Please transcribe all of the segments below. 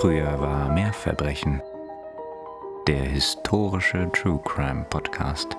Früher war mehr Verbrechen. Der historische True Crime Podcast.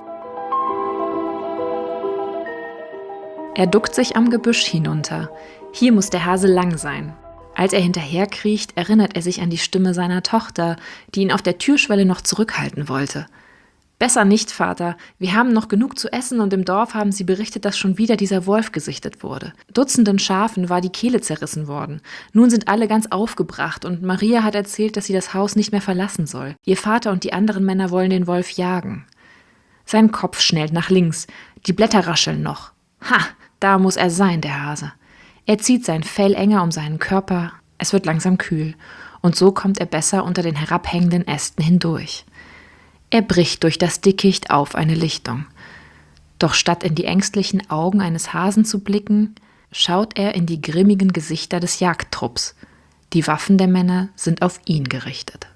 Er duckt sich am Gebüsch hinunter. Hier muss der Hase lang sein. Als er hinterherkriecht, erinnert er sich an die Stimme seiner Tochter, die ihn auf der Türschwelle noch zurückhalten wollte. »Besser nicht, Vater. Wir haben noch genug zu essen und im Dorf haben sie berichtet, dass schon wieder dieser Wolf gesichtet wurde. Dutzenden Schafen war die Kehle zerrissen worden. Nun sind alle ganz aufgebracht und Maria hat erzählt, dass sie das Haus nicht mehr verlassen soll. Ihr Vater und die anderen Männer wollen den Wolf jagen.« Sein Kopf schnellt nach links. Die Blätter rascheln noch. Ha, da muss er sein, der Hase. Er zieht sein Fell enger um seinen Körper. Es wird langsam kühl. Und so kommt er besser unter den herabhängenden Ästen hindurch. Er bricht durch das Dickicht auf eine Lichtung. Doch statt in die ängstlichen Augen eines Hasen zu blicken, schaut er in die grimmigen Gesichter des Jagdtrupps. Die Waffen der Männer sind auf ihn gerichtet.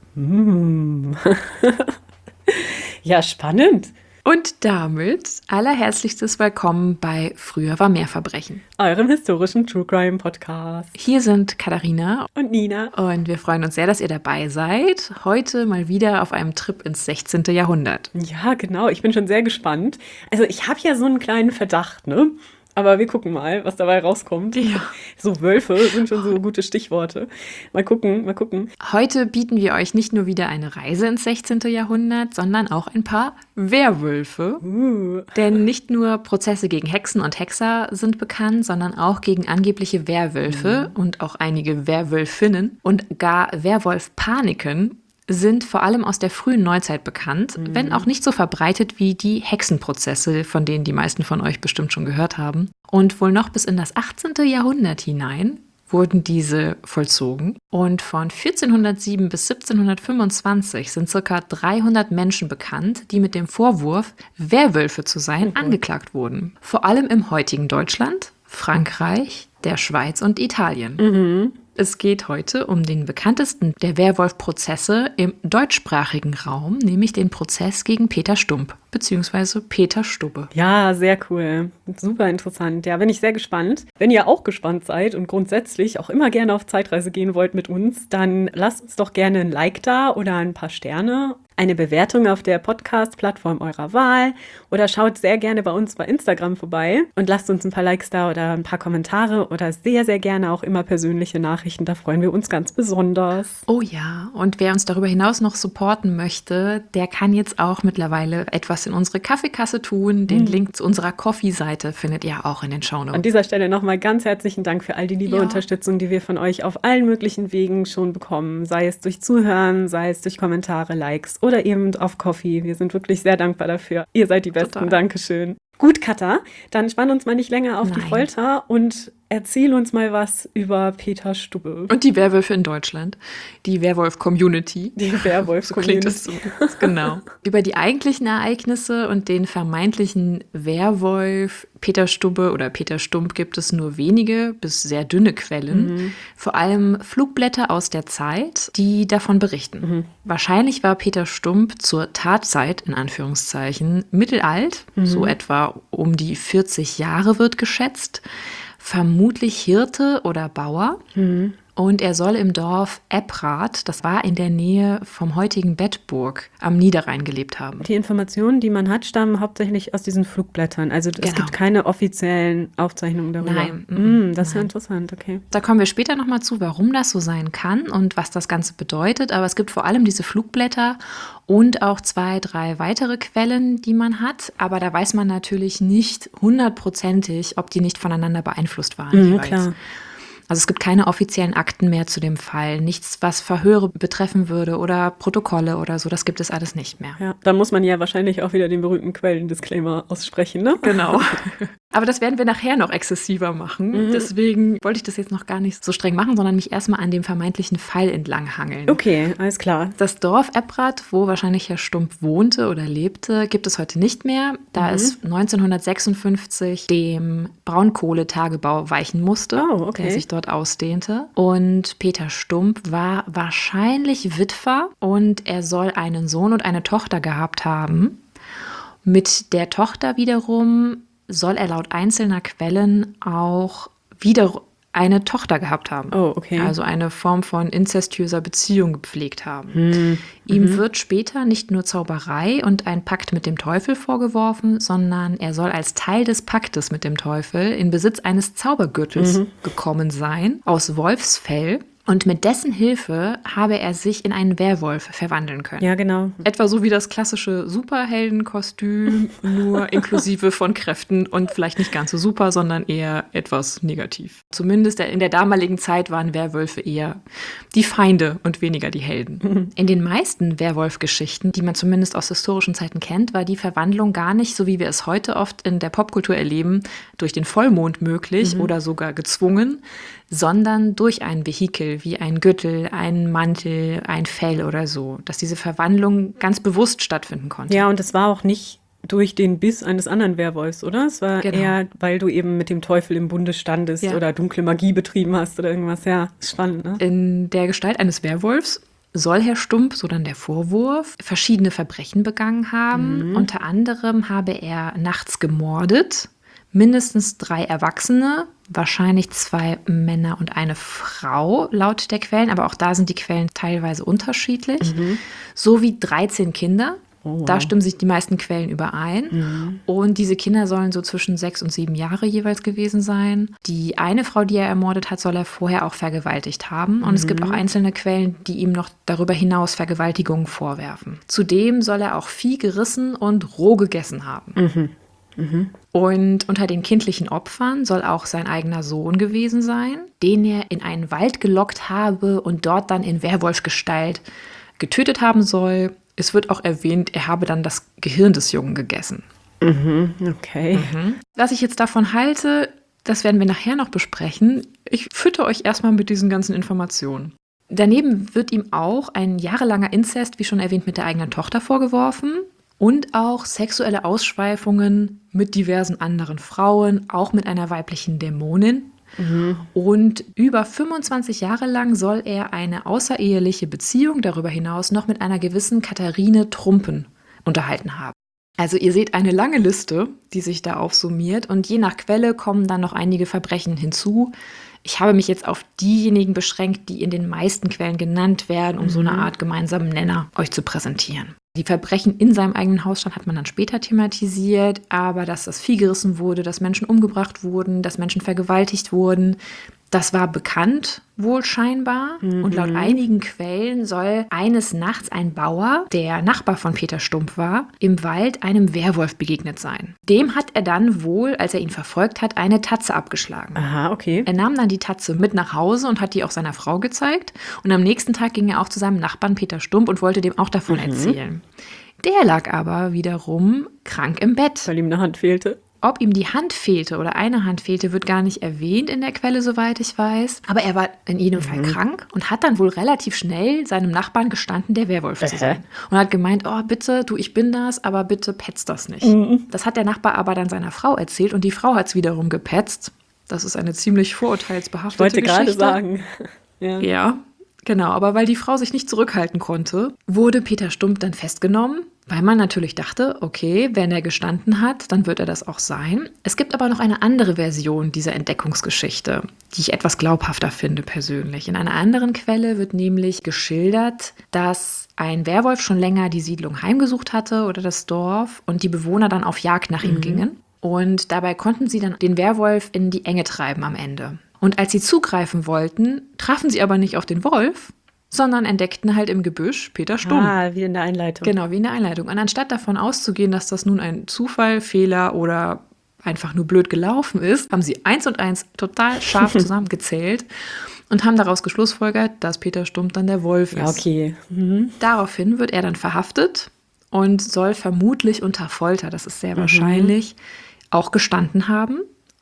Ja, spannend. Und damit allerherzlichstes Willkommen bei Früher war mehr Verbrechen, Eurem historischen True Crime Podcast. Hier sind Katharina Und Nina. Und wir freuen uns sehr, dass ihr dabei seid. Heute mal wieder auf einem Trip ins 16. Jahrhundert. Ja, genau. Ich bin schon sehr gespannt. Also ich habe ja so einen kleinen Verdacht, ne? Aber wir gucken mal, was dabei rauskommt. Ja. So Wölfe sind schon so gute Stichworte. Mal gucken. Heute bieten wir euch nicht nur wieder eine Reise ins 16. Jahrhundert, sondern auch ein paar Werwölfe. Denn nicht nur Prozesse gegen Hexen und Hexer sind bekannt, sondern auch gegen angebliche Werwölfe und auch einige Werwölfinnen und gar Werwolfpaniken sind vor allem aus der frühen Neuzeit bekannt, wenn auch nicht so verbreitet wie die Hexenprozesse, von denen die meisten von euch bestimmt schon gehört haben. Und wohl noch bis in das 18. Jahrhundert hinein wurden diese vollzogen. Und von 1407 bis 1725 sind ca. 300 Menschen bekannt, die mit dem Vorwurf, Werwölfe zu sein, angeklagt wurden. Vor allem im heutigen Deutschland, Frankreich, der Schweiz und Italien. Es geht heute um den bekanntesten der Werwolf-Prozesse im deutschsprachigen Raum, nämlich den Prozess gegen Peter Stump, beziehungsweise Peter Stubbe. Ja, sehr cool. Super interessant. Ja, bin ich sehr gespannt. Wenn ihr auch gespannt seid und grundsätzlich auch immer gerne auf Zeitreise gehen wollt mit uns, dann lasst uns doch gerne ein Like da oder ein paar Sterne, eine Bewertung auf der Podcast-Plattform eurer Wahl oder schaut sehr gerne bei uns bei Instagram vorbei und lasst uns ein paar Likes da oder ein paar Kommentare oder sehr, sehr gerne auch immer persönliche Nachrichten. Da freuen wir uns ganz besonders. Oh ja, und wer uns darüber hinaus noch supporten möchte, der kann jetzt auch mittlerweile etwas in unsere Kaffeekasse tun. Den Link zu unserer Coffee-Seite findet ihr auch in den Shownotes. An dieser Stelle nochmal ganz herzlichen Dank für all die liebe Unterstützung, die wir von euch auf allen möglichen Wegen schon bekommen. Sei es durch Zuhören, sei es durch Kommentare, Likes oder eben auf Coffee. Wir sind wirklich sehr dankbar dafür. Ihr seid die Besten. Total. Dankeschön. Gut, Katha, dann spann uns mal nicht länger auf die Folter und erzähl uns mal was über Peter Stubbe. Und die Werwölfe in Deutschland. Die Werwolf-Community. Die Werwolf-Community. So klingt es so. Genau. Über die eigentlichen Ereignisse und den vermeintlichen Werwolf Peter Stubbe oder Peter Stump gibt es nur wenige bis sehr dünne Quellen. Vor allem Flugblätter aus der Zeit, die davon berichten. Wahrscheinlich war Peter Stump zur Tatzeit, in Anführungszeichen, mittelalt, so etwa um die 40 Jahre wird geschätzt. Vermutlich Hirte oder Bauer. Und er soll im Dorf Ebbrath, das war in der Nähe vom heutigen Bedburg, am Niederrhein gelebt haben. Die Informationen, die man hat, stammen hauptsächlich aus diesen Flugblättern. Also es gibt keine offiziellen Aufzeichnungen darüber. Nein. Das ist ja interessant, okay. Da kommen wir später nochmal zu, warum das so sein kann und was das Ganze bedeutet. Aber es gibt vor allem diese Flugblätter und auch 2, 3 weitere Quellen, die man hat. Aber da weiß man natürlich nicht 100%, ob die nicht voneinander beeinflusst waren. Klar. Also es gibt keine offiziellen Akten mehr zu dem Fall. Nichts, was Verhöre betreffen würde oder Protokolle oder so. Das gibt es alles nicht mehr. Ja, da muss man ja wahrscheinlich auch wieder den berühmten Quellen-Disclaimer aussprechen, ne? Genau. Aber das werden wir nachher noch exzessiver machen. Deswegen wollte ich das jetzt noch gar nicht so streng machen, sondern mich erstmal an dem vermeintlichen Fall entlanghangeln. Okay, alles klar. Das Dorf Ebbrath, wo wahrscheinlich Herr Stump wohnte oder lebte, gibt es heute nicht mehr, da es 1956 dem Braunkohletagebau weichen musste, der sich dort ausdehnte. Und Peter Stump war wahrscheinlich Witwer und er soll einen Sohn und eine Tochter gehabt haben. Mit der Tochter wiederum soll er laut einzelner Quellen auch wieder eine Tochter gehabt haben. Oh, okay. Also eine Form von inzestuöser Beziehung gepflegt haben. Ihm wird später nicht nur Zauberei und ein Pakt mit dem Teufel vorgeworfen, sondern er soll als Teil des Paktes mit dem Teufel in Besitz eines Zaubergürtels gekommen sein, aus Wolfsfell. Und mit dessen Hilfe habe er sich in einen Werwolf verwandeln können. Ja, genau. Etwa so wie das klassische Superheldenkostüm, nur inklusive von Kräften und vielleicht nicht ganz so super, sondern eher etwas negativ. Zumindest in der damaligen Zeit waren Werwölfe eher die Feinde und weniger die Helden. In den meisten Werwolf-Geschichten, die man zumindest aus historischen Zeiten kennt, war die Verwandlung gar nicht, so wie wir es heute oft in der Popkultur erleben, durch den Vollmond möglich oder sogar gezwungen, sondern durch ein Vehikel wie ein Gürtel, einen Mantel, ein Fell oder so, dass diese Verwandlung ganz bewusst stattfinden konnte. Ja, und es war auch nicht durch den Biss eines anderen Werwolfs, oder? Es war eher, weil du eben mit dem Teufel im Bunde standest oder dunkle Magie betrieben hast oder irgendwas. Ja, spannend, ne? In der Gestalt eines Werwolfs soll Herr Stump, so dann der Vorwurf, verschiedene Verbrechen begangen haben. Unter anderem habe er nachts gemordet, mindestens 3 Erwachsene, wahrscheinlich 2 Männer und eine Frau, laut der Quellen. Aber auch da sind die Quellen teilweise unterschiedlich. Sowie 13 Kinder. Oh, wow. Da stimmen sich die meisten Quellen überein. Und diese Kinder sollen so zwischen 6 und 7 Jahre jeweils gewesen sein. Die eine Frau, die er ermordet hat, soll er vorher auch vergewaltigt haben. Und es gibt auch einzelne Quellen, die ihm noch darüber hinaus Vergewaltigungen vorwerfen. Zudem soll er auch Vieh gerissen und roh gegessen haben. Und unter den kindlichen Opfern soll auch sein eigener Sohn gewesen sein, den er in einen Wald gelockt habe und dort dann in Werwolfsgestalt getötet haben soll. Es wird auch erwähnt, er habe dann das Gehirn des Jungen gegessen. Okay. Was ich jetzt davon halte, das werden wir nachher noch besprechen. Ich fütter euch erstmal mit diesen ganzen Informationen. Daneben wird ihm auch ein jahrelanger Inzest, wie schon erwähnt, mit der eigenen Tochter vorgeworfen. Und auch sexuelle Ausschweifungen mit diversen anderen Frauen, auch mit einer weiblichen Dämonin. Und über 25 Jahre lang soll er eine außereheliche Beziehung darüber hinaus noch mit einer gewissen Katharine Trumpen unterhalten haben. Also ihr seht eine lange Liste, die sich da aufsummiert. Und je nach Quelle kommen dann noch einige Verbrechen hinzu. Ich habe mich jetzt auf diejenigen beschränkt, die in den meisten Quellen genannt werden, um so eine Art gemeinsamen Nenner euch zu präsentieren. Die Verbrechen in seinem eigenen Hausstand hat man dann später thematisiert, aber dass das Vieh gerissen wurde, dass Menschen umgebracht wurden, dass Menschen vergewaltigt wurden, das war bekannt, wohl scheinbar. Und laut einigen Quellen soll eines Nachts ein Bauer, der Nachbar von Peter Stump war, im Wald einem Werwolf begegnet sein. Dem hat er dann wohl, als er ihn verfolgt hat, eine Tatze abgeschlagen. Aha, okay. Er nahm dann die Tatze mit nach Hause und hat die auch seiner Frau gezeigt. Und am nächsten Tag ging er auch zu seinem Nachbarn Peter Stump und wollte dem auch davon erzählen. Der lag aber wiederum krank im Bett. Weil ihm eine Hand fehlte. Ob ihm die Hand fehlte oder eine Hand fehlte, wird gar nicht erwähnt in der Quelle, soweit ich weiß. Aber er war in jedem Fall krank und hat dann wohl relativ schnell seinem Nachbarn gestanden, der Werwolf zu sein. Und hat gemeint, oh bitte, du, ich bin das, aber bitte petzt das nicht. Das hat der Nachbar aber dann seiner Frau erzählt und die Frau hat es wiederum gepetzt. Das ist eine ziemlich vorurteilsbehaftete Geschichte. Ich wollte gerade sagen. Ja, genau. Aber weil die Frau sich nicht zurückhalten konnte, wurde Peter Stump dann festgenommen. Weil man natürlich dachte, okay, wenn er gestanden hat, dann wird er das auch sein. Es gibt aber noch eine andere Version dieser Entdeckungsgeschichte, die ich etwas glaubhafter finde persönlich. In einer anderen Quelle wird nämlich geschildert, dass ein Werwolf schon länger die Siedlung heimgesucht hatte oder das Dorf und die Bewohner dann auf Jagd nach ihm gingen. Und dabei konnten sie dann den Werwolf in die Enge treiben am Ende. Und als sie zugreifen wollten, trafen sie aber nicht auf den Wolf, sondern entdeckten halt im Gebüsch Peter Stump. Ah, wie in der Einleitung. Genau, wie in der Einleitung. Und anstatt davon auszugehen, dass das nun ein Zufall, Fehler oder einfach nur blöd gelaufen ist, haben sie 1 und 1 total scharf zusammengezählt und haben daraus geschlussfolgert, dass Peter Stump dann der Wolf ist. Ja, okay. Daraufhin wird er dann verhaftet und soll vermutlich unter Folter, das ist sehr wahrscheinlich, auch gestanden haben.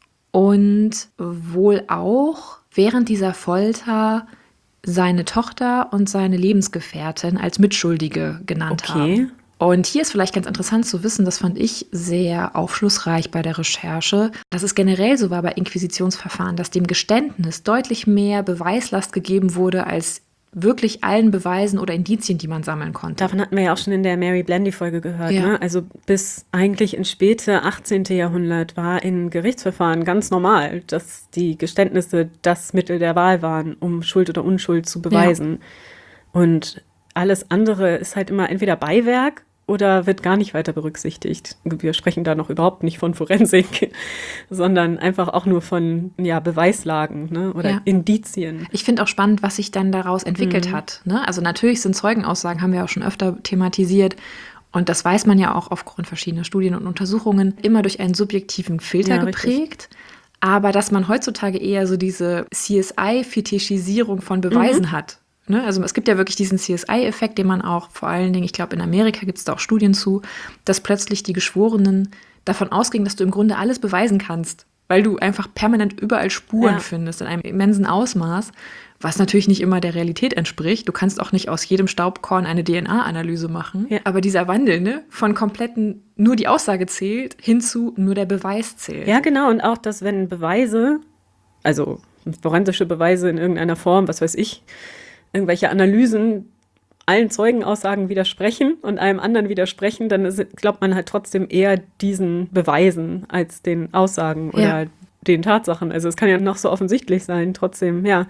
Und wohl auch während dieser Folter seine Tochter und seine Lebensgefährtin als Mitschuldige genannt haben. Und hier ist vielleicht ganz interessant zu wissen, das fand ich sehr aufschlussreich bei der Recherche, dass es generell so war bei Inquisitionsverfahren, dass dem Geständnis deutlich mehr Beweislast gegeben wurde als wirklich allen Beweisen oder Indizien, die man sammeln konnte. Davon hatten wir ja auch schon in der Mary Blandy-Folge gehört. Ja. Ne? Also bis eigentlich ins späte 18. Jahrhundert war in Gerichtsverfahren ganz normal, dass die Geständnisse das Mittel der Wahl waren, um Schuld oder Unschuld zu beweisen. Und alles andere ist halt immer entweder Beiwerk oder wird gar nicht weiter berücksichtigt. Wir sprechen da noch überhaupt nicht von Forensik, sondern einfach auch nur von Beweislagen, ne? Oder Indizien. Ich finde auch spannend, was sich dann daraus entwickelt hat. Ne? Also natürlich sind Zeugenaussagen, haben wir auch schon öfter thematisiert. Und das weiß man ja auch aufgrund verschiedener Studien und Untersuchungen, immer durch einen subjektiven Filter geprägt. Aber dass man heutzutage eher so diese CSI-Fetischisierung von Beweisen hat. Ne? Also es gibt ja wirklich diesen CSI-Effekt, den man auch vor allen Dingen, ich glaube in Amerika gibt es da auch Studien zu, dass plötzlich die Geschworenen davon ausgingen, dass du im Grunde alles beweisen kannst, weil du einfach permanent überall Spuren findest in einem immensen Ausmaß, was natürlich nicht immer der Realität entspricht. Du kannst auch nicht aus jedem Staubkorn eine DNA-Analyse machen. Ja. Aber dieser Wandel, ne, von kompletten nur die Aussage zählt, hin zu nur der Beweis zählt. Ja, genau. Und auch, dass wenn Beweise, also forensische Beweise in irgendeiner Form, was weiß ich, irgendwelche Analysen allen Zeugenaussagen widersprechen und einem anderen widersprechen, dann glaubt man halt trotzdem eher diesen Beweisen als den Aussagen oder den Tatsachen. Also es kann ja noch so offensichtlich sein, trotzdem, ja.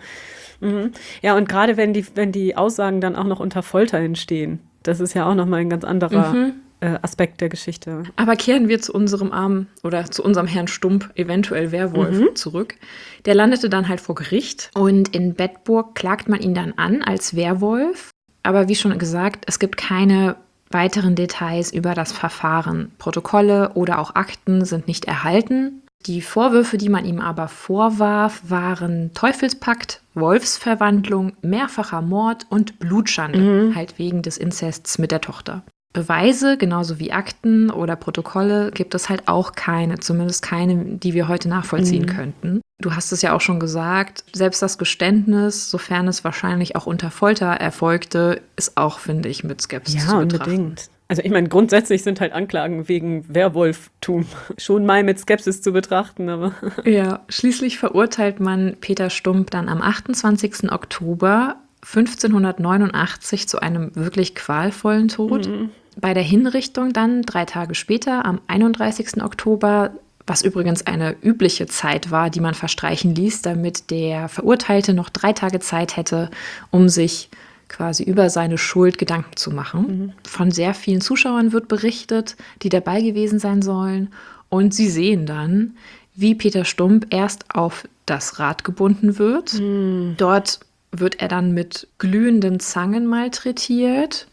Ja, und gerade wenn die Aussagen dann auch noch unter Folter entstehen, das ist ja auch nochmal ein ganz anderer Aspekt der Geschichte. Aber kehren wir zu unserem zu unserem Herrn Stump, eventuell Werwolf, zurück. Der landete dann halt vor Gericht und in Bedburg klagt man ihn dann an als Werwolf. Aber wie schon gesagt, es gibt keine weiteren Details über das Verfahren. Protokolle oder auch Akten sind nicht erhalten. Die Vorwürfe, die man ihm aber vorwarf, waren Teufelspakt, Wolfsverwandlung, mehrfacher Mord und Blutschande, halt wegen des Inzests mit der Tochter. Beweise, genauso wie Akten oder Protokolle, gibt es halt auch keine, zumindest keine, die wir heute nachvollziehen könnten. Du hast es ja auch schon gesagt, selbst das Geständnis, sofern es wahrscheinlich auch unter Folter erfolgte, ist auch, finde ich, mit Skepsis zu betrachten. Ja, unbedingt. Also ich meine, grundsätzlich sind halt Anklagen wegen Werwolftum schon mal mit Skepsis zu betrachten, aber... Ja, schließlich verurteilt man Peter Stump dann am 28. Oktober 1589 zu einem wirklich qualvollen Tod. Bei der Hinrichtung dann 3 Tage später, am 31. Oktober, was übrigens eine übliche Zeit war, die man verstreichen ließ, damit der Verurteilte noch 3 Tage Zeit hätte, um sich quasi über seine Schuld Gedanken zu machen. Von sehr vielen Zuschauern wird berichtet, die dabei gewesen sein sollen. Und sie sehen dann, wie Peter Stump erst auf das Rad gebunden wird. Dort wird er dann mit glühenden Zangen malträtiert.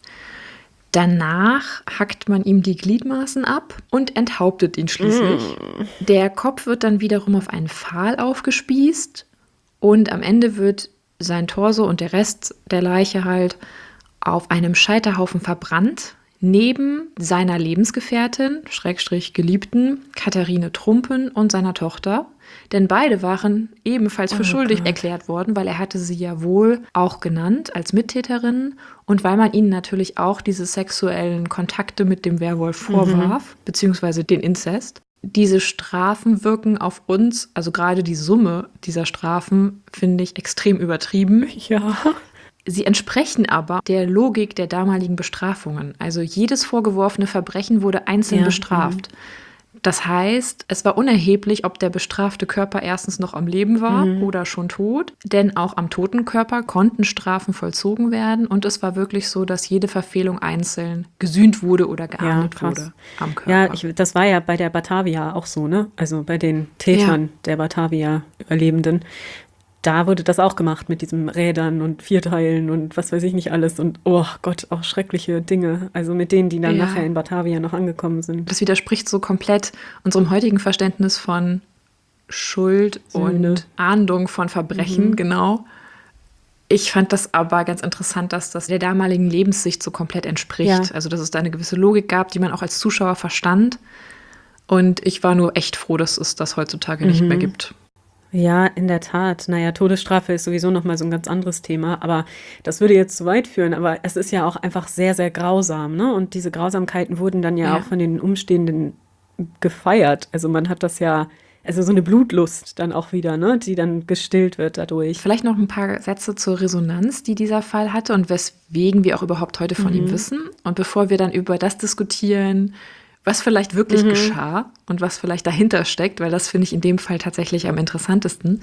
Danach hackt man ihm die Gliedmaßen ab und enthauptet ihn schließlich. Der Kopf wird dann wiederum auf einen Pfahl aufgespießt und am Ende wird sein Torso und der Rest der Leiche halt auf einem Scheiterhaufen verbrannt, neben seiner Lebensgefährtin, / Geliebten, Katharine Trumpen und seiner Tochter. Denn beide waren ebenfalls für schuldig erklärt worden, weil er hatte sie ja wohl auch genannt als Mittäterinnen und weil man ihnen natürlich auch diese sexuellen Kontakte mit dem Werwolf vorwarf, beziehungsweise den Inzest. Diese Strafen wirken auf uns, also gerade die Summe dieser Strafen, finde ich extrem übertrieben. Ja. Sie entsprechen aber der Logik der damaligen Bestrafungen. Also jedes vorgeworfene Verbrechen wurde einzeln bestraft. Das heißt, es war unerheblich, ob der bestrafte Körper erstens noch am Leben war oder schon tot, denn auch am toten Körper konnten Strafen vollzogen werden und es war wirklich so, dass jede Verfehlung einzeln gesühnt wurde oder geahndet wurde am Körper. Ja, das war ja bei der Batavia auch so, ne? Also bei den Tätern der Batavia-Überlebenden. Da wurde das auch gemacht mit diesen Rädern und Vierteilen und was weiß ich nicht alles. Und oh Gott, auch schreckliche Dinge. Also mit denen, die dann nachher in Batavia noch angekommen sind. Das widerspricht so komplett unserem heutigen Verständnis von Schuld und Ahndung von Verbrechen, genau. Ich fand das aber ganz interessant, dass das der damaligen Lebenssicht so komplett entspricht. Ja. Also dass es da eine gewisse Logik gab, die man auch als Zuschauer verstand. Und ich war nur echt froh, dass es das heutzutage nicht mehr gibt. Ja, in der Tat. Naja, Todesstrafe ist sowieso nochmal so ein ganz anderes Thema, aber das würde jetzt zu weit führen. Aber es ist ja auch einfach sehr, sehr grausam, ne? Und diese Grausamkeiten wurden dann ja auch von den Umstehenden gefeiert. Also man hat das ja Also so eine Blutlust dann auch wieder, ne, die dann gestillt wird dadurch. Vielleicht noch ein paar Sätze zur Resonanz, die dieser Fall hatte und weswegen wir auch überhaupt heute von ihm wissen. Und bevor wir dann über das diskutieren, was vielleicht wirklich geschah und was vielleicht dahinter steckt, weil das finde ich in dem Fall tatsächlich am interessantesten.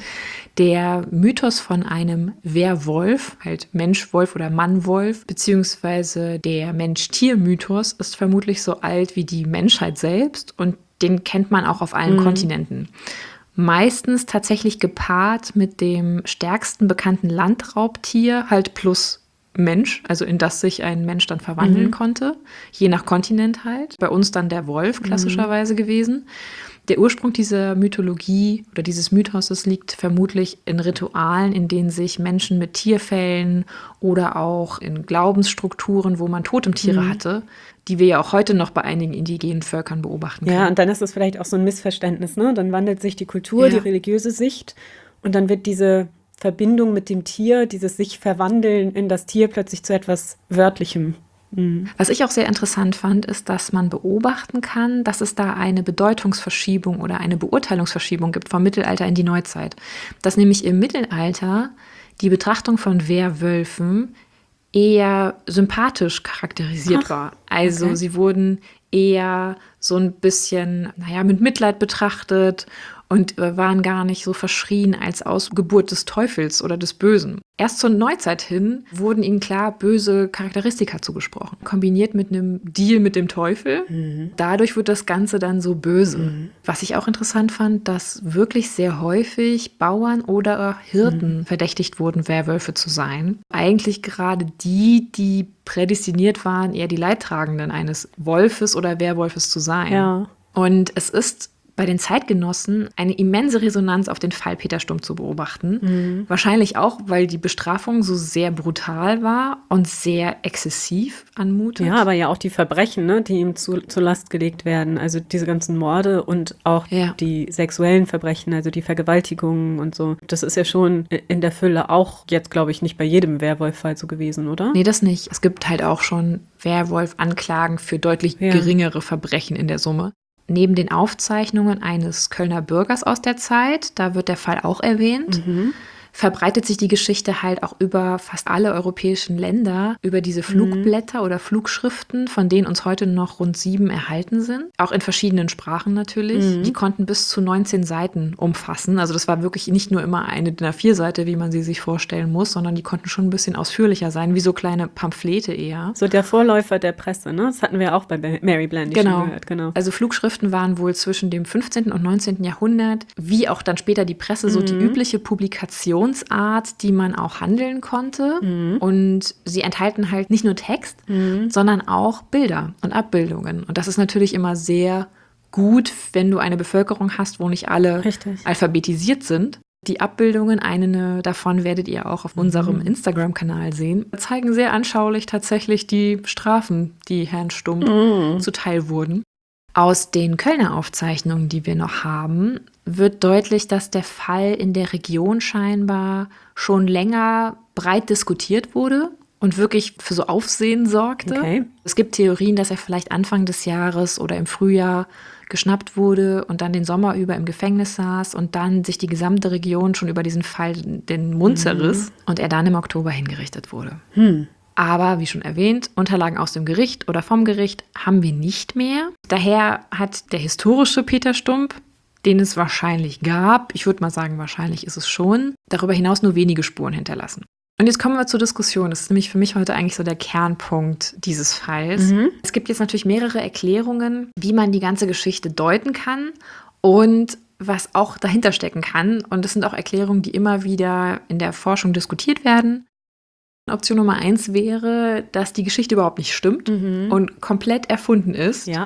Der Mythos von einem Werwolf, halt Mensch-Wolf oder Mann-Wolf, beziehungsweise der Mensch-Tier-Mythos ist vermutlich so alt wie die Menschheit selbst und den kennt man auch auf allen Kontinenten. Meistens tatsächlich gepaart mit dem stärksten bekannten Landraubtier, halt plus Mensch, also in das sich ein Mensch dann verwandeln konnte, je nach Kontinent halt. Bei uns dann der Wolf klassischerweise gewesen. Der Ursprung dieser Mythologie oder dieses Mythoses liegt vermutlich in Ritualen, in denen sich Menschen mit Tierfellen oder auch in Glaubensstrukturen, wo man Totemtiere hatte, die wir ja auch heute noch bei einigen indigenen Völkern beobachten können. Ja, und dann ist es vielleicht auch so ein Missverständnis, ne? Dann wandelt sich die Kultur, die religiöse Sicht und dann wird diese Verbindung mit dem Tier, dieses sich verwandeln in das Tier plötzlich zu etwas Wörtlichem. Was ich auch sehr interessant fand, ist, dass man beobachten kann, dass es da eine Bedeutungsverschiebung oder eine Beurteilungsverschiebung gibt vom Mittelalter in die Neuzeit. Dass nämlich im Mittelalter die Betrachtung von Werwölfen eher sympathisch charakterisiert war. Also sie wurden eher so ein bisschen, mit Mitleid betrachtet und waren gar nicht so verschrien als Ausgeburt des Teufels oder des Bösen. Erst zur Neuzeit hin wurden ihnen klar böse Charakteristika zugesprochen, kombiniert mit einem Deal mit dem Teufel. Dadurch wird das Ganze dann so böse. Was ich auch interessant fand, dass wirklich sehr häufig Bauern oder Hirten verdächtigt wurden, Werwölfe zu sein. Eigentlich gerade die prädestiniert waren, eher die Leidtragenden eines Wolfes oder Werwolfes zu sein. Ja. Und es ist bei den Zeitgenossen eine immense Resonanz auf den Fall Peter Stump zu beobachten. Wahrscheinlich auch, weil die Bestrafung so sehr brutal war und sehr exzessiv anmutet. Ja, aber ja auch die Verbrechen, ne, die ihm zur Last gelegt werden. Also diese ganzen Morde und auch die sexuellen Verbrechen, also die Vergewaltigungen und so. Das ist ja schon in der Fülle auch jetzt, glaube ich, nicht bei jedem Werwolf-Fall so gewesen, oder? Nee, das nicht. Es gibt halt auch schon Werwolf-Anklagen für deutlich geringere Verbrechen in der Summe. Neben den Aufzeichnungen eines Kölner Bürgers aus der Zeit, da wird der Fall auch erwähnt, verbreitet sich die Geschichte halt auch über fast alle europäischen Länder, über diese Flugblätter oder Flugschriften, von denen uns heute noch rund 7 erhalten sind. Auch in verschiedenen Sprachen natürlich. Die konnten bis zu 19 Seiten umfassen. Also das war wirklich nicht nur immer eine DIN A4-Seite, wie man sie sich vorstellen muss, sondern die konnten schon ein bisschen ausführlicher sein, wie so kleine Pamphlete eher. So der Vorläufer der Presse, ne? Das hatten wir auch bei Mary Blandy schon gehört. Genau. Also Flugschriften waren wohl zwischen dem 15. und 19. Jahrhundert, wie auch dann später die Presse, so die übliche Publikationsart, die man auch handeln konnte. Und sie enthalten halt nicht nur Text, sondern auch Bilder und Abbildungen. Und das ist natürlich immer sehr gut, wenn du eine Bevölkerung hast, wo nicht alle alphabetisiert sind. Die Abbildungen, eine davon werdet ihr auch auf unserem Instagram-Kanal sehen, zeigen sehr anschaulich tatsächlich die Strafen, die Herrn Stump zuteil wurden. Aus den Kölner Aufzeichnungen, die wir noch haben, wird deutlich, dass der Fall in der Region scheinbar schon länger breit diskutiert wurde und wirklich für so Aufsehen sorgte. Okay. Es gibt Theorien, dass er vielleicht Anfang des Jahres oder im Frühjahr geschnappt wurde und dann den Sommer über im Gefängnis saß und dann sich die gesamte Region schon über diesen Fall den Mund zerriss und er dann im Oktober hingerichtet wurde. Aber, wie schon erwähnt, Unterlagen aus dem Gericht oder vom Gericht haben wir nicht mehr. Daher hat der historische Peter Stump, den es wahrscheinlich gab, ich würde mal sagen, wahrscheinlich ist es schon, darüber hinaus nur wenige Spuren hinterlassen. Und jetzt kommen wir zur Diskussion. Das ist nämlich für mich heute eigentlich so der Kernpunkt dieses Falls. Es gibt jetzt natürlich mehrere Erklärungen, wie man die ganze Geschichte deuten kann und was auch dahinter stecken kann. Und das sind auch Erklärungen, die immer wieder in der Forschung diskutiert werden. Option Nummer 1 wäre, dass die Geschichte überhaupt nicht stimmt und komplett erfunden ist. Ja.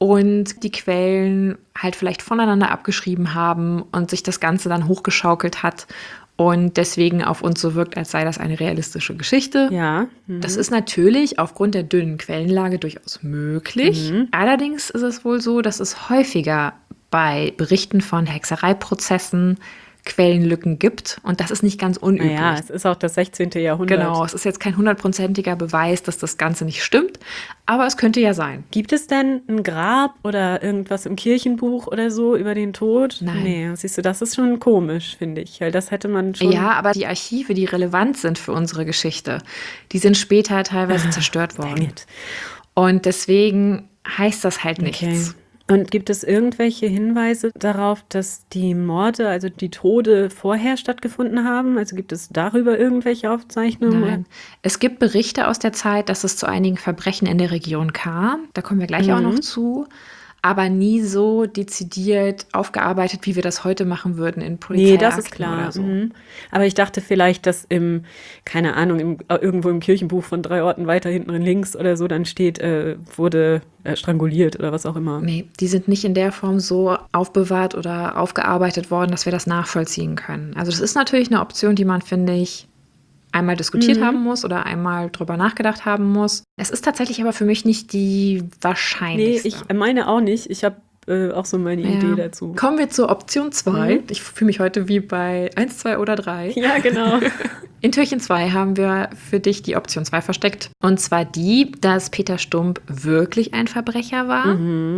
Und die Quellen halt vielleicht voneinander abgeschrieben haben und sich das Ganze dann hochgeschaukelt hat und deswegen auf uns so wirkt, als sei das eine realistische Geschichte. Ja. Das ist natürlich aufgrund der dünnen Quellenlage durchaus möglich. Allerdings ist es wohl so, dass es häufiger bei Berichten von Hexereiprozessen Quellenlücken gibt. Und das ist nicht ganz unüblich. Naja, es ist auch das 16. Jahrhundert. Genau, es ist jetzt kein 100%iger Beweis, dass das Ganze nicht stimmt, aber es könnte ja sein. Gibt es denn ein Grab oder irgendwas im Kirchenbuch oder so über den Tod? Nein. Nee, siehst du, das ist schon komisch, finde ich, weil das hätte man schon... Ja, aber die Archive, die relevant sind für unsere Geschichte, die sind später teilweise zerstört dang worden. it. Und deswegen heißt das halt Okay. nichts. Und gibt es irgendwelche Hinweise darauf, dass die Morde, also die Tode vorher stattgefunden haben? Also gibt es darüber irgendwelche Aufzeichnungen? Nein. Es gibt Berichte aus der Zeit, dass es zu einigen Verbrechen in der Region kam. Da kommen wir gleich auch noch zu. Aber nie so dezidiert aufgearbeitet, wie wir das heute machen würden in Polizeiakten Nee, das ist klar. oder so. Mhm. Aber ich dachte vielleicht, dass keine Ahnung, irgendwo im Kirchenbuch von 3 Orten weiter hinten links oder so dann steht, wurde stranguliert oder was auch immer. Nee, die sind nicht in der Form so aufbewahrt oder aufgearbeitet worden, dass wir das nachvollziehen können. Also das ist natürlich eine Option, die man, finde ich, einmal diskutiert haben muss oder einmal drüber nachgedacht haben muss. Es ist tatsächlich aber für mich nicht die Nee, wahrscheinlichste. ich meine auch nicht. Ich habe auch so meine Idee dazu. Kommen wir zur Option 2. Ich fühle mich heute wie bei 1, 2 oder 3. Ja, genau. In Türchen 2 haben wir für dich die Option 2 versteckt. Und zwar die, dass Peter Stump wirklich ein Verbrecher war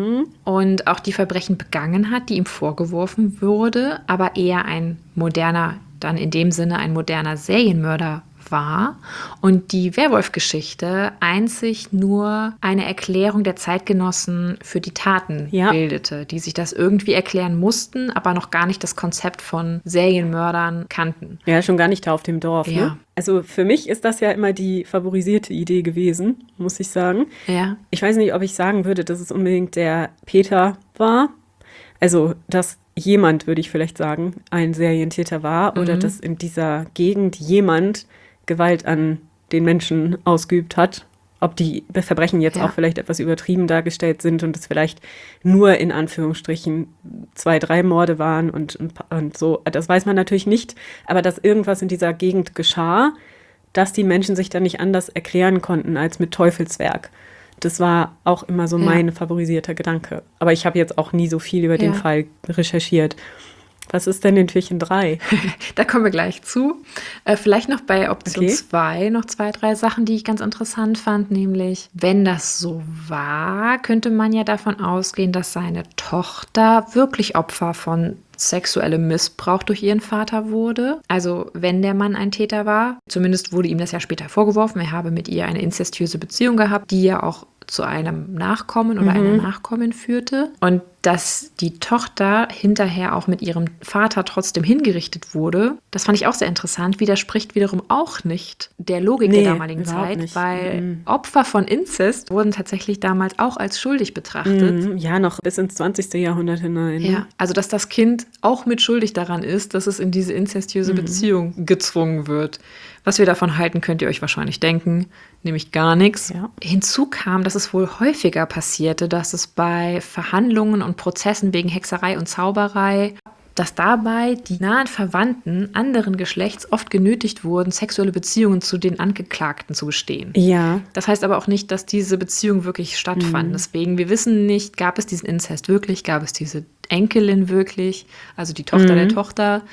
und auch die Verbrechen begangen hat, die ihm vorgeworfen wurde, aber eher ein moderner, dann in dem Sinne ein moderner Serienmörder war und die Werwolf-Geschichte einzig nur eine Erklärung der Zeitgenossen für die Taten bildete, die sich das irgendwie erklären mussten, aber noch gar nicht das Konzept von Serienmördern kannten. Ja, schon gar nicht da auf dem Dorf. Ja. Ne? Also für mich ist das ja immer die favorisierte Idee gewesen, muss ich sagen. Ja. Ich weiß nicht, ob ich sagen würde, dass es unbedingt der Peter war. Also, dass jemand, würde ich vielleicht sagen, ein Serientäter war oder dass in dieser Gegend jemand Gewalt an den Menschen ausgeübt hat. Ob die Verbrechen jetzt auch vielleicht etwas übertrieben dargestellt sind und es vielleicht nur in Anführungsstrichen 2, 3 Morde waren und so. Das weiß man natürlich nicht. Aber dass irgendwas in dieser Gegend geschah, dass die Menschen sich dann nicht anders erklären konnten als mit Teufelswerk. Das war auch immer so mein favorisierter Gedanke. Aber ich habe jetzt auch nie so viel über den Fall recherchiert. Was ist denn in Türchen 3? Da kommen wir gleich zu. Vielleicht noch bei Option 2 noch 2, 3 Sachen, die ich ganz interessant fand. Nämlich, wenn das so war, könnte man ja davon ausgehen, dass seine Tochter wirklich Opfer von sexuellem Missbrauch durch ihren Vater wurde. Also wenn der Mann ein Täter war, zumindest wurde ihm das ja später vorgeworfen, er habe mit ihr eine inzestiöse Beziehung gehabt, die ja auch zu einem Nachkommen oder einer Nachkommen führte. Und dass die Tochter hinterher auch mit ihrem Vater trotzdem hingerichtet wurde, das fand ich auch sehr interessant, widerspricht wiederum auch nicht der Logik der damaligen Zeit, nicht. Weil Opfer von Inzest wurden tatsächlich damals auch als schuldig betrachtet. Ja, noch bis ins 20. Jahrhundert hinein. Ne? Ja, also dass das Kind auch mit schuldig daran ist, dass es in diese inzestiöse Beziehung gezwungen wird. Was wir davon halten, könnt ihr euch wahrscheinlich denken, nämlich gar nichts. Ja. Hinzu kam, dass es wohl häufiger passierte, dass es bei Verhandlungen und Prozessen wegen Hexerei und Zauberei, dass dabei die nahen Verwandten anderen Geschlechts oft genötigt wurden, sexuelle Beziehungen zu den Angeklagten zu bestehen. Ja. Das heißt aber auch nicht, dass diese Beziehungen wirklich stattfanden. Deswegen, wir wissen nicht, gab es diesen Inzest wirklich, gab es diese Enkelin wirklich, also die Tochter der Tochter,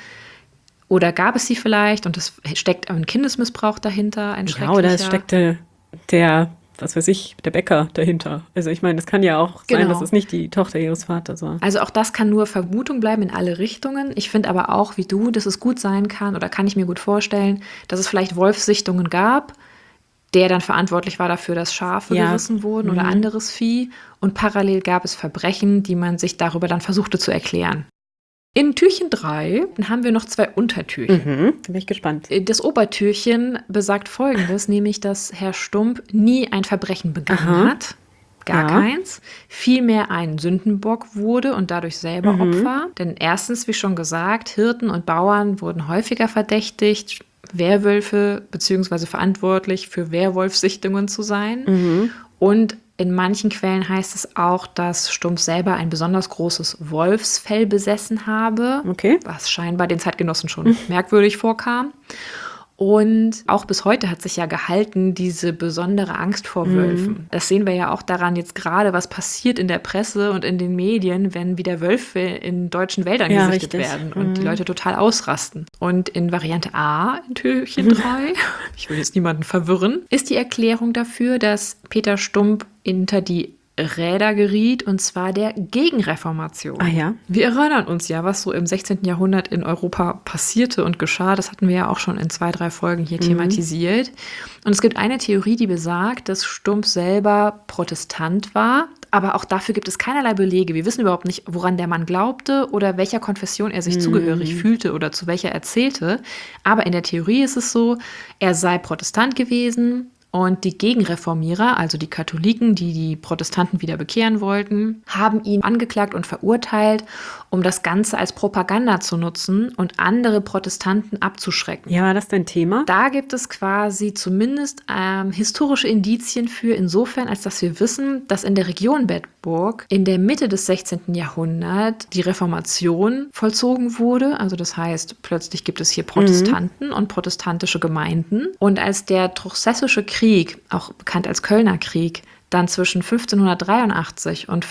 oder gab es sie vielleicht und es steckt ein Kindesmissbrauch dahinter, ein schrecklicher. Ja, oder es steckte der Bäcker dahinter. Also ich meine, das kann ja auch sein, dass es nicht die Tochter ihres Vaters war. Also auch das kann nur Vermutung bleiben in alle Richtungen. Ich finde aber auch, wie du, dass es gut sein kann oder kann ich mir gut vorstellen, dass es vielleicht Wolfssichtungen gab, der dann verantwortlich war dafür, dass Schafe gerissen wurden oder anderes Vieh. Und parallel gab es Verbrechen, die man sich darüber dann versuchte zu erklären. In Türchen 3 haben wir noch 2 Untertürchen. Da bin ich gespannt. Das Obertürchen besagt Folgendes, nämlich, dass Herr Stump nie ein Verbrechen begangen hat. Gar keins. Vielmehr ein Sündenbock wurde und dadurch selber Opfer. Denn erstens, wie schon gesagt, Hirten und Bauern wurden häufiger verdächtigt, Werwölfe bzw. verantwortlich für Werwolfsichtungen zu sein. Und in manchen Quellen heißt es auch, dass Stump selber ein besonders großes Wolfsfell besessen habe, was scheinbar den Zeitgenossen schon merkwürdig vorkam. Und auch bis heute hat sich ja gehalten, diese besondere Angst vor Wölfen. Das sehen wir ja auch daran jetzt gerade, was passiert in der Presse und in den Medien, wenn wieder Wölfe in deutschen Wäldern gesichtet werden und die Leute total ausrasten. Und in Variante A, in Türchen 3, ich will jetzt niemanden verwirren, ist die Erklärung dafür, dass Peter Stump hinter die Räder geriet, und zwar der Gegenreformation. Ah ja. Wir erinnern uns ja, was so im 16. Jahrhundert in Europa passierte und geschah. Das hatten wir ja auch schon in 2, 3 Folgen hier thematisiert. Und es gibt eine Theorie, die besagt, dass Stump selber Protestant war. Aber auch dafür gibt es keinerlei Belege. Wir wissen überhaupt nicht, woran der Mann glaubte oder welcher Konfession er sich zugehörig fühlte oder zu welcher er zählte. Aber in der Theorie ist es so, er sei Protestant gewesen. Und die Gegenreformierer, also die Katholiken, die die Protestanten wieder bekehren wollten, haben ihn angeklagt und verurteilt, um das Ganze als Propaganda zu nutzen und andere Protestanten abzuschrecken. Ja, war das dein Thema? Da gibt es quasi zumindest historische Indizien für, insofern, als dass wir wissen, dass in der Region Bedburg in der Mitte des 16. Jahrhunderts die Reformation vollzogen wurde. Also das heißt, plötzlich gibt es hier Protestanten und protestantische Gemeinden. Und als der Truchsessische Krieg, auch bekannt als Kölner Krieg, dann zwischen 1583 und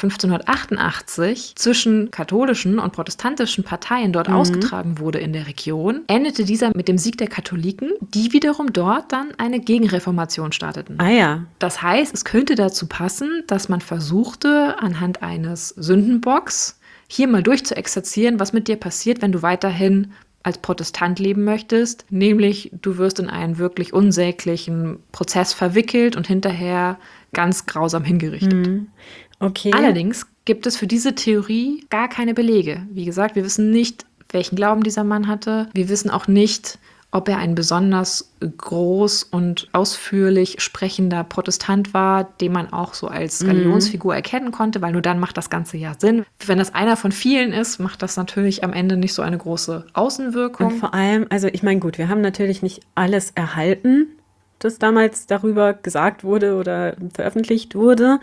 1588 zwischen katholischen und protestantischen Parteien dort ausgetragen wurde in der Region, endete dieser mit dem Sieg der Katholiken, die wiederum dort dann eine Gegenreformation starteten. Ah ja. Das heißt, es könnte dazu passen, dass man versuchte, anhand eines Sündenbocks hier mal durchzuexerzieren, was mit dir passiert, wenn du weiterhin als Protestant leben möchtest, nämlich du wirst in einen wirklich unsäglichen Prozess verwickelt und hinterher ganz grausam hingerichtet. Okay. Allerdings gibt es für diese Theorie gar keine Belege. Wie gesagt, wir wissen nicht, welchen Glauben dieser Mann hatte. Wir wissen auch nicht, ob er ein besonders groß und ausführlich sprechender Protestant war, den man auch so als Galionsfigur erkennen konnte, weil nur dann macht das Ganze ja Sinn. Wenn das einer von vielen ist, macht das natürlich am Ende nicht so eine große Außenwirkung. Und vor allem, also ich meine, gut, wir haben natürlich nicht alles erhalten, das damals darüber gesagt wurde oder veröffentlicht wurde.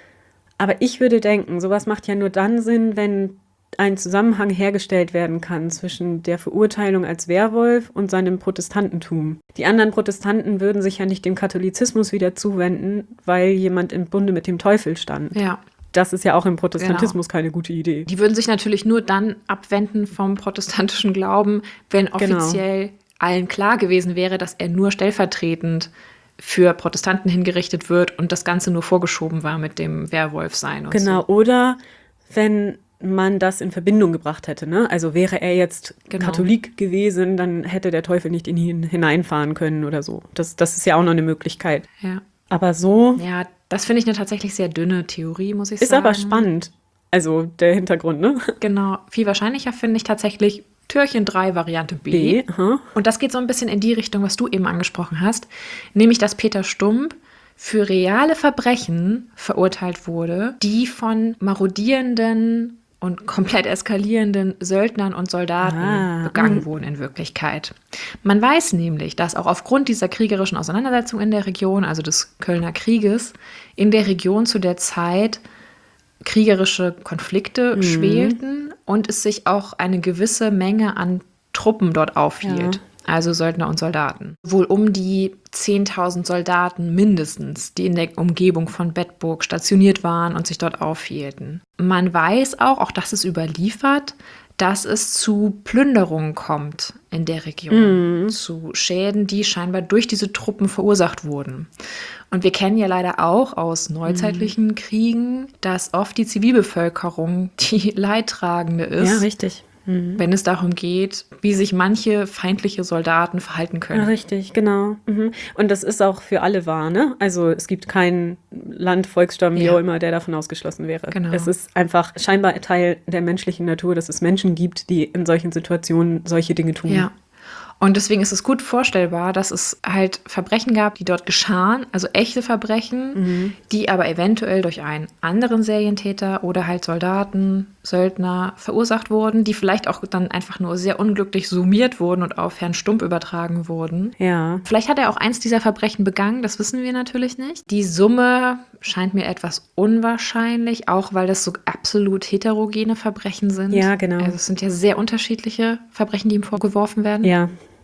Aber ich würde denken, sowas macht ja nur dann Sinn, wenn ein Zusammenhang hergestellt werden kann zwischen der Verurteilung als Werwolf und seinem Protestantentum. Die anderen Protestanten würden sich ja nicht dem Katholizismus wieder zuwenden, weil jemand im Bunde mit dem Teufel stand. Ja. Das ist ja auch im Protestantismus keine gute Idee. Die würden sich natürlich nur dann abwenden vom protestantischen Glauben, wenn offiziell allen klar gewesen wäre, dass er nur stellvertretend für Protestanten hingerichtet wird und das Ganze nur vorgeschoben war mit dem Werwolfsein. Und so. Oder wenn man das in Verbindung gebracht hätte, ne? Also wäre er jetzt Katholik gewesen, dann hätte der Teufel nicht in ihn hineinfahren können oder so. Das ist ja auch noch eine Möglichkeit. Ja. Aber so... Ja, das finde ich eine tatsächlich sehr dünne Theorie, muss ich sagen. Ist aber spannend. Also der Hintergrund, ne? Genau. Viel wahrscheinlicher finde ich tatsächlich Türchen 3, Variante B. Und das geht so ein bisschen in die Richtung, was du eben angesprochen hast. Nämlich, dass Peter Stump für reale Verbrechen verurteilt wurde, die von marodierenden und komplett eskalierenden Söldnern und Soldaten begangen wurden in Wirklichkeit. Man weiß nämlich, dass auch aufgrund dieser kriegerischen Auseinandersetzung in der Region, also des Kölner Krieges, in der Region zu der Zeit kriegerische Konflikte schwelten und es sich auch eine gewisse Menge an Truppen dort aufhielt. Also Söldner und Soldaten. Wohl um die 10.000 Soldaten mindestens, die in der Umgebung von Bedburg stationiert waren und sich dort aufhielten. Man weiß auch das ist überliefert, dass es zu Plünderungen kommt in der Region, zu Schäden, die scheinbar durch diese Truppen verursacht wurden. Und wir kennen ja leider auch aus neuzeitlichen Kriegen, dass oft die Zivilbevölkerung die Leidtragende ist. Ja, richtig. Wenn es darum geht, wie sich manche feindliche Soldaten verhalten können. Ja, richtig, genau. Und das ist auch für alle wahr, ne? Also es gibt keinen Land, Volksstamm, wie auch immer, der davon ausgeschlossen wäre. Genau. Es ist einfach scheinbar Teil der menschlichen Natur, dass es Menschen gibt, die in solchen Situationen solche Dinge tun. Ja. Und deswegen ist es gut vorstellbar, dass es halt Verbrechen gab, die dort geschahen, also echte Verbrechen, die aber eventuell durch einen anderen Serientäter oder halt Soldaten, Söldner verursacht wurden, die vielleicht auch dann einfach nur sehr unglücklich summiert wurden und auf Herrn Stump übertragen wurden. Ja. Vielleicht hat er auch eins dieser Verbrechen begangen, das wissen wir natürlich nicht. Die Summe scheint mir etwas unwahrscheinlich, auch weil das so absolut heterogene Verbrechen sind. Ja, genau. Also es sind ja sehr unterschiedliche Verbrechen, die ihm vorgeworfen werden. Ja.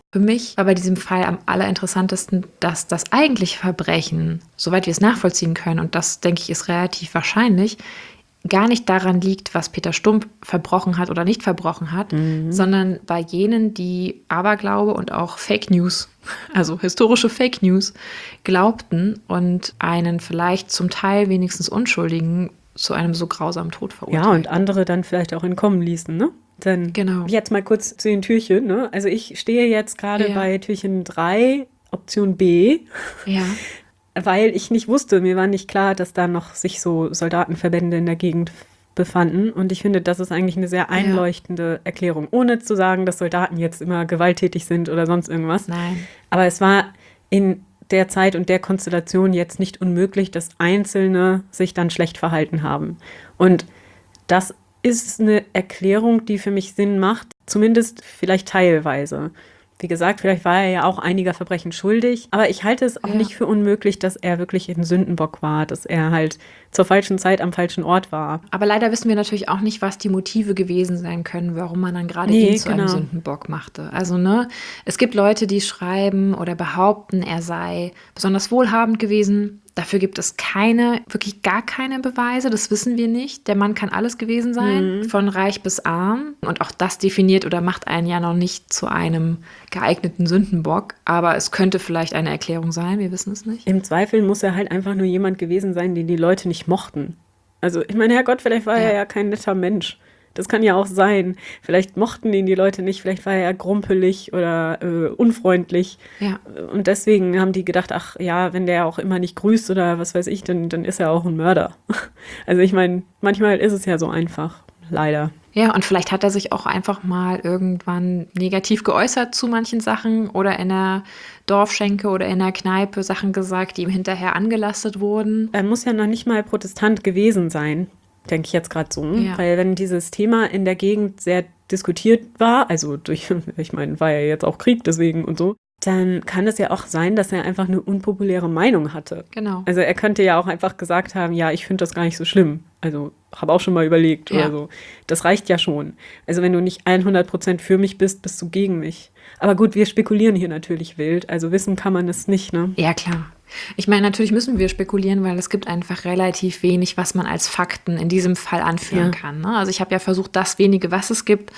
Für mich war bei diesem Fall am allerinteressantesten, dass das eigentliche Verbrechen, soweit wir es nachvollziehen können, und das, denke ich, ist relativ wahrscheinlich, gar nicht daran liegt, was Peter Stump verbrochen hat oder nicht verbrochen hat, sondern bei jenen, die Aberglaube und auch Fake News, also historische Fake News, glaubten und einen vielleicht zum Teil wenigstens Unschuldigen zu einem so grausamen Tod verurteilt. Ja, und andere dann vielleicht auch entkommen ließen, ne? Denn Genau. jetzt mal kurz zu den Türchen, ne? Also ich stehe jetzt gerade bei Türchen 3, Option B. Ja. Weil ich nicht wusste, mir war nicht klar, dass da noch sich so Soldatenverbände in der Gegend befanden. Und ich finde, das ist eigentlich eine sehr einleuchtende Erklärung. Ohne zu sagen, dass Soldaten jetzt immer gewalttätig sind oder sonst irgendwas. Nein. Aber es war in der Zeit und der Konstellation jetzt nicht unmöglich, dass Einzelne sich dann schlecht verhalten haben. Und das ist eine Erklärung, die für mich Sinn macht, zumindest vielleicht teilweise. Wie gesagt, vielleicht war er ja auch einiger Verbrechen schuldig, aber ich halte es auch nicht für unmöglich, dass er wirklich ein Sündenbock war, dass er halt zur falschen Zeit am falschen Ort war. Aber leider wissen wir natürlich auch nicht, was die Motive gewesen sein können, warum man dann gerade ihn zu einem Sündenbock machte. Also, ne, es gibt Leute, die schreiben oder behaupten, er sei besonders wohlhabend gewesen. Dafür gibt es wirklich gar keine Beweise, das wissen wir nicht. Der Mann kann alles gewesen sein, von reich bis arm. Und auch das definiert oder macht einen ja noch nicht zu einem geeigneten Sündenbock. Aber es könnte vielleicht eine Erklärung sein, wir wissen es nicht. Im Zweifel muss er halt einfach nur jemand gewesen sein, den die Leute nicht mochten. Also ich meine, Herrgott, vielleicht war er ja kein netter Mensch. Das kann ja auch sein. Vielleicht mochten ihn die Leute nicht, vielleicht war er grumpelig oder unfreundlich. Ja. Und deswegen haben die gedacht, ach ja, wenn der auch immer nicht grüßt oder was weiß ich, dann ist er auch ein Mörder. Also ich meine, manchmal ist es ja so einfach, leider. Ja, und vielleicht hat er sich auch einfach mal irgendwann negativ geäußert zu manchen Sachen oder in der Dorfschenke oder in der Kneipe Sachen gesagt, die ihm hinterher angelastet wurden. Er muss ja noch nicht mal Protestant gewesen sein, denke ich jetzt gerade so. Ja. Weil wenn dieses Thema in der Gegend sehr diskutiert war, also ich meine, war ja jetzt auch Krieg deswegen und so, dann kann es ja auch sein, dass er einfach eine unpopuläre Meinung hatte. Genau. Also er könnte ja auch einfach gesagt haben, ja, ich finde das gar nicht so schlimm. Also habe auch schon mal überlegt oder so. Das reicht ja schon. Also wenn du nicht 100% für mich bist, bist du gegen mich. Aber gut, wir spekulieren hier natürlich wild. Also wissen kann man es nicht, ne? Ja, klar. Ich meine, natürlich müssen wir spekulieren, weil es gibt einfach relativ wenig, was man als Fakten in diesem Fall anführen kann. Ne? Also ich habe ja versucht, das wenige, was es gibt,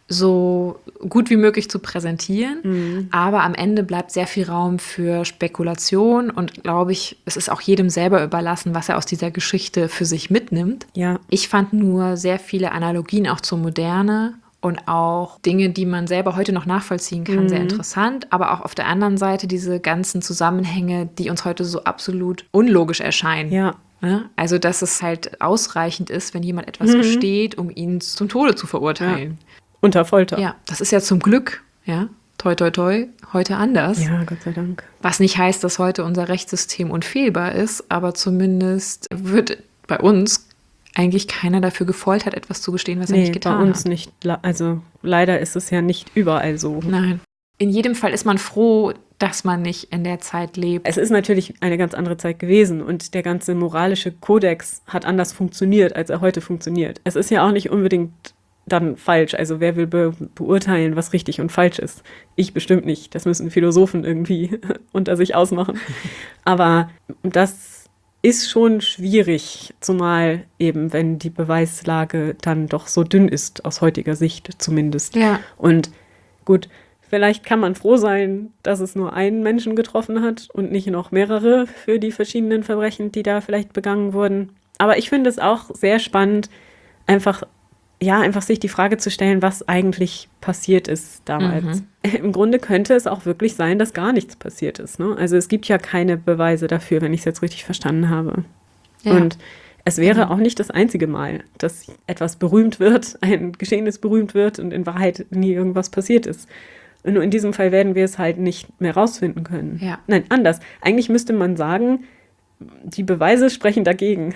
so gut wie möglich zu präsentieren. Aber am Ende bleibt sehr viel Raum für Spekulation und glaube ich, es ist auch jedem selber überlassen, was er aus dieser Geschichte für sich mitnimmt. Ja. Ich fand nur sehr viele Analogien auch zur Moderne und auch Dinge, die man selber heute noch nachvollziehen kann, sehr interessant. Aber auch auf der anderen Seite diese ganzen Zusammenhänge, die uns heute so absolut unlogisch erscheinen. Ja. Also, dass es halt ausreichend ist, wenn jemand etwas gesteht, um ihn zum Tode zu verurteilen. Ja. Unter Folter. Ja, das ist ja zum Glück, ja, toi, toi, toi, heute anders. Ja, Gott sei Dank. Was nicht heißt, dass heute unser Rechtssystem unfehlbar ist, aber zumindest wird bei uns eigentlich keiner dafür gefoltert, etwas zu gestehen, was er nicht getan hat. Bei uns nicht. Also leider ist es ja nicht überall so. Nein. In jedem Fall ist man froh, dass man nicht in der Zeit lebt. Es ist natürlich eine ganz andere Zeit gewesen und der ganze moralische Kodex hat anders funktioniert, als er heute funktioniert. Es ist ja auch nicht unbedingt dann falsch. Also wer will beurteilen, was richtig und falsch ist? Ich bestimmt nicht. Das müssen Philosophen irgendwie unter sich ausmachen. Aber das ist schon schwierig, zumal eben, wenn die Beweislage dann doch so dünn ist, aus heutiger Sicht zumindest. Ja. Und gut, vielleicht kann man froh sein, dass es nur einen Menschen getroffen hat und nicht noch mehrere für die verschiedenen Verbrechen, die da vielleicht begangen wurden. Aber ich finde es auch sehr spannend, einfach sich die Frage zu stellen, was eigentlich passiert ist damals. Im Grunde könnte es auch wirklich sein, dass gar nichts passiert ist. Ne? Also es gibt ja keine Beweise dafür, wenn ich es jetzt richtig verstanden habe. Ja. Und es wäre auch nicht das einzige Mal, dass etwas berühmt wird, ein Geschehnis berühmt wird und in Wahrheit nie irgendwas passiert ist. Und nur in diesem Fall werden wir es halt nicht mehr rausfinden können. Ja. Nein, anders. Eigentlich müsste man sagen, die Beweise sprechen dagegen.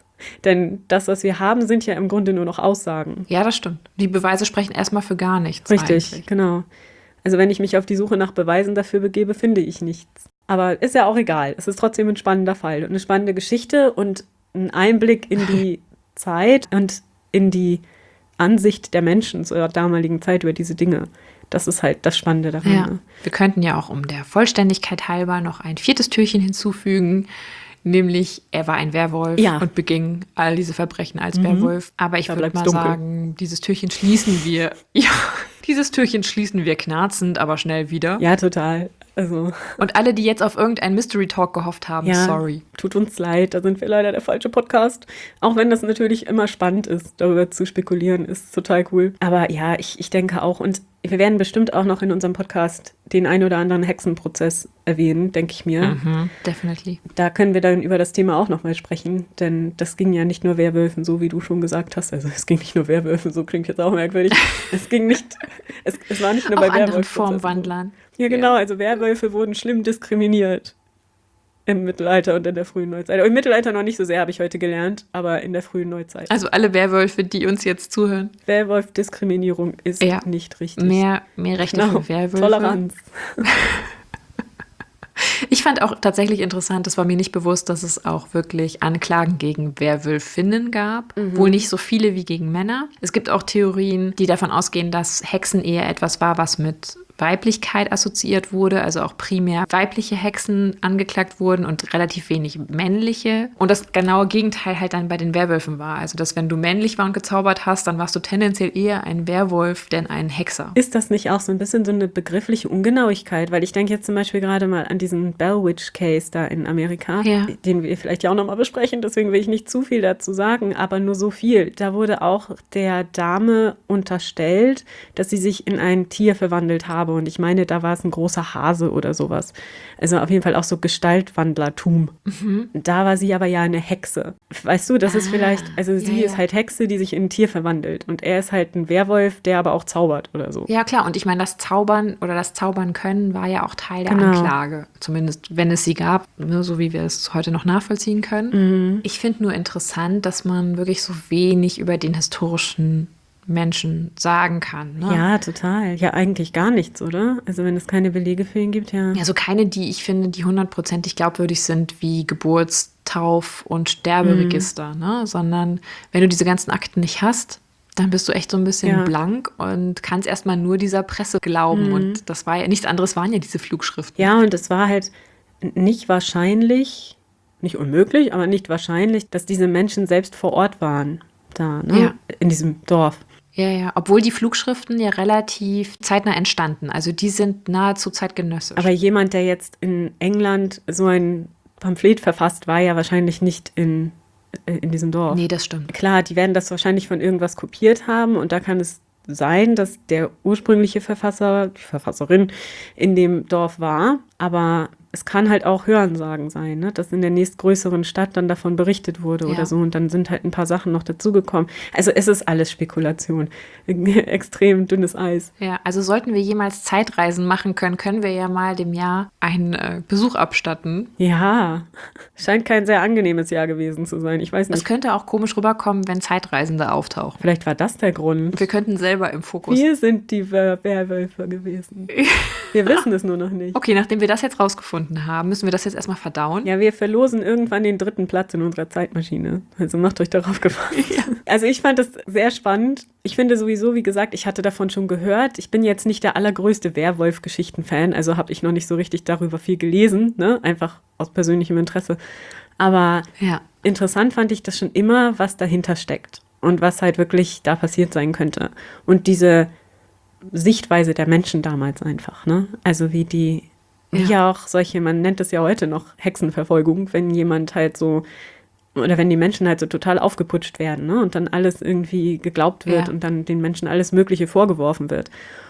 Denn das, was wir haben, sind ja im Grunde nur noch Aussagen. Ja, das stimmt. Die Beweise sprechen erstmal für gar nichts. Richtig, eigentlich. Genau. Also wenn ich mich auf die Suche nach Beweisen dafür begebe, finde ich nichts. Aber ist ja auch egal. Es ist trotzdem ein spannender Fall und eine spannende Geschichte und ein Einblick in die Zeit und in die Ansicht der Menschen zur damaligen Zeit über diese Dinge. Das ist halt das Spannende daran. Ja. Ne? Wir könnten ja auch um der Vollständigkeit halber noch ein 4. Türchen hinzufügen, nämlich er war ein Werwolf und beging all diese Verbrechen als Werwolf. Aber ich würde mal sagen, dieses Türchen schließen wir. Ja, dieses Türchen schließen wir knarzend, aber schnell wieder. Ja, total. Also. Und alle, die jetzt auf irgendeinen Mystery Talk gehofft haben, sorry. Tut uns leid, da sind wir leider der falsche Podcast. Auch wenn das natürlich immer spannend ist, darüber zu spekulieren, ist total cool. Aber ja, ich denke auch, und wir werden bestimmt auch noch in unserem Podcast den ein oder anderen Hexenprozess erwähnen, denke ich mir. Definitely. Da können wir dann über das Thema auch nochmal sprechen, denn das ging ja nicht nur Werwölfen, so wie du schon gesagt hast. Also es ging nicht nur Werwölfen, so klingt jetzt auch merkwürdig. Es ging nicht, es war nicht nur bei Werwölfen. Formwandlern. Ja, genau, also Werwölfe wurden schlimm diskriminiert im Mittelalter und in der frühen Neuzeit. Im Mittelalter noch nicht so sehr, habe ich heute gelernt, aber in der frühen Neuzeit. Also alle Werwölfe, die uns jetzt zuhören. Werwolf-Diskriminierung ist nicht richtig. Mehr Rechte für Werwölfe. Toleranz. Ich fand auch tatsächlich interessant, das war mir nicht bewusst, dass es auch wirklich Anklagen gegen Werwölfinnen gab. Wohl nicht so viele wie gegen Männer. Es gibt auch Theorien, die davon ausgehen, dass Hexen eher etwas war, was mit Weiblichkeit assoziiert wurde, also auch primär weibliche Hexen angeklagt wurden und relativ wenig männliche. Und das genaue Gegenteil halt dann bei den Werwölfen war. Also, dass wenn du männlich war und gezaubert hast, dann warst du tendenziell eher ein Werwolf, denn ein Hexer. Ist das nicht auch so ein bisschen so eine begriffliche Ungenauigkeit? Weil ich denke jetzt zum Beispiel gerade mal an diesen Bell Witch Case da in Amerika, den wir vielleicht ja auch nochmal besprechen, deswegen will ich nicht zu viel dazu sagen, aber nur so viel. Da wurde auch der Dame unterstellt, dass sie sich in ein Tier verwandelt habe. Und ich meine, da war es ein großer Hase oder sowas. Also auf jeden Fall auch so Gestaltwandlertum. Da war sie aber ja eine Hexe. Weißt du, das ist vielleicht, also sie ist halt Hexe, die sich in ein Tier verwandelt. Und er ist halt ein Werwolf, der aber auch zaubert oder so. Ja, klar. Und ich meine, das Zaubern oder das Zaubern können war ja auch Teil der Anklage. Zumindest, wenn es sie gab, ne, so wie wir es heute noch nachvollziehen können. Ich finde nur interessant, dass man wirklich so wenig über den historischen Menschen sagen kann. Ne? Ja, total. Ja, eigentlich gar nichts, oder? Also wenn es keine Belege für ihn gibt, ja. Also keine, die ich finde, die 100%ig glaubwürdig sind, wie Geburts-, Tauf- und Sterberegister, ne? Sondern wenn du diese ganzen Akten nicht hast, dann bist du echt so ein bisschen blank und kannst erstmal nur dieser Presse glauben. Und das war ja, nichts anderes waren ja diese Flugschriften. Ja, und es war halt nicht wahrscheinlich, nicht unmöglich, aber nicht wahrscheinlich, dass diese Menschen selbst vor Ort waren, da, ne? In diesem Dorf. Ja, obwohl die Flugschriften ja relativ zeitnah entstanden. Also die sind nahezu zeitgenössisch. Aber jemand, der jetzt in England so ein Pamphlet verfasst, war ja wahrscheinlich nicht in diesem Dorf. Nee, das stimmt. Klar, die werden das wahrscheinlich von irgendwas kopiert haben und da kann es sein, dass der ursprüngliche Verfasser, die Verfasserin in dem Dorf war, aber es kann halt auch Hörensagen sein, ne? Dass in der nächstgrößeren Stadt dann davon berichtet wurde oder so und dann sind halt ein paar Sachen noch dazugekommen. Also es ist alles Spekulation. Extrem dünnes Eis. Ja, also sollten wir jemals Zeitreisen machen können, können wir ja mal dem Jahr einen Besuch abstatten. Ja, scheint kein sehr angenehmes Jahr gewesen zu sein. Ich weiß nicht. Es könnte auch komisch rüberkommen, wenn Zeitreisende auftauchen. Vielleicht war das der Grund. Wir könnten selber im Fokus. Wir sind die Werwölfe gewesen. Wir wissen es nur noch nicht. Okay, nachdem wir das jetzt rausgefunden haben, müssen wir das jetzt erstmal verdauen. Ja, wir verlosen irgendwann den 3. Platz in unserer Zeitmaschine. Also macht euch darauf gefasst. Ja. Also ich fand das sehr spannend. Ich finde sowieso, wie gesagt, ich hatte davon schon gehört. Ich bin jetzt nicht der allergrößte Werwolf-Geschichten-Fan, also habe ich noch nicht so richtig darüber viel gelesen, ne? Einfach aus persönlichem Interesse. Aber interessant fand ich das schon immer, was dahinter steckt und was halt wirklich da passiert sein könnte. Und diese Sichtweise der Menschen damals einfach, ne? Also wie ja auch solche, man nennt es ja heute noch Hexenverfolgung, wenn jemand halt so, oder wenn die Menschen halt so total aufgeputscht werden, ne? Und dann alles irgendwie geglaubt wird und dann den Menschen alles Mögliche vorgeworfen wird.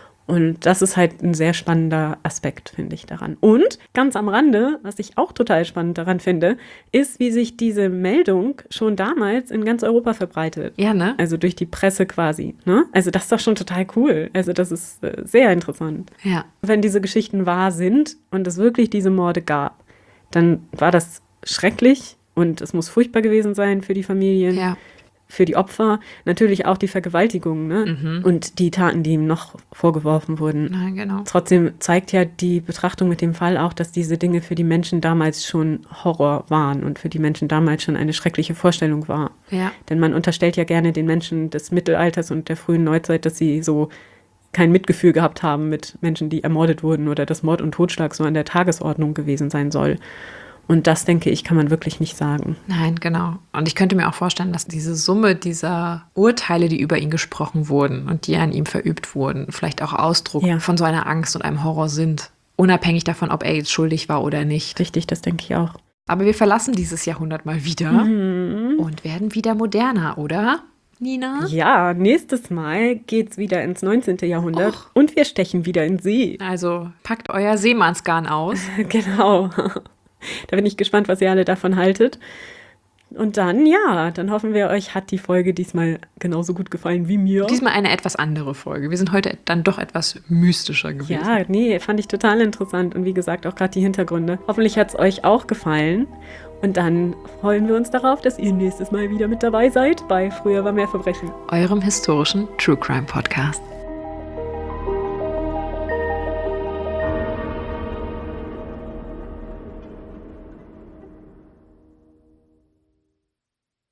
Und das ist halt ein sehr spannender Aspekt, finde ich, daran. Und ganz am Rande, was ich auch total spannend daran finde, ist, wie sich diese Meldung schon damals in ganz Europa verbreitet. Ja, ne? Also durch die Presse quasi, ne? Also das ist doch schon total cool. Also das ist sehr interessant. Ja. Wenn diese Geschichten wahr sind und es wirklich diese Morde gab, dann war das schrecklich und es muss furchtbar gewesen sein für die Familien. Ja. Für die Opfer, natürlich auch die Vergewaltigungen, ne? Und die Taten, die ihm noch vorgeworfen wurden. Nein, genau. Trotzdem zeigt ja die Betrachtung mit dem Fall auch, dass diese Dinge für die Menschen damals schon Horror waren und für die Menschen damals schon eine schreckliche Vorstellung war. Ja. Denn man unterstellt ja gerne den Menschen des Mittelalters und der frühen Neuzeit, dass sie so kein Mitgefühl gehabt haben mit Menschen, die ermordet wurden oder dass Mord und Totschlag so an der Tagesordnung gewesen sein soll. Und das, denke ich, kann man wirklich nicht sagen. Nein, genau. Und ich könnte mir auch vorstellen, dass diese Summe dieser Urteile, die über ihn gesprochen wurden und die an ihm verübt wurden, vielleicht auch Ausdruck von so einer Angst und einem Horror sind. Unabhängig davon, ob er jetzt schuldig war oder nicht. Richtig, das denke ich auch. Aber wir verlassen dieses Jahrhundert mal wieder und werden wieder moderner, oder, Nina? Ja, nächstes Mal geht's wieder ins 19. Jahrhundert und wir stechen wieder in See. Also packt euer Seemannsgarn aus. Genau. Da bin ich gespannt, was ihr alle davon haltet. Und dann hoffen wir, euch hat die Folge diesmal genauso gut gefallen wie mir. Diesmal eine etwas andere Folge. Wir sind heute dann doch etwas mystischer gewesen. Ja, nee, fand ich total interessant. Und wie gesagt, auch gerade die Hintergründe. Hoffentlich hat es euch auch gefallen. Und dann freuen wir uns darauf, dass ihr nächstes Mal wieder mit dabei seid bei Früher war mehr Verbrechen. Eurem historischen True Crime Podcast.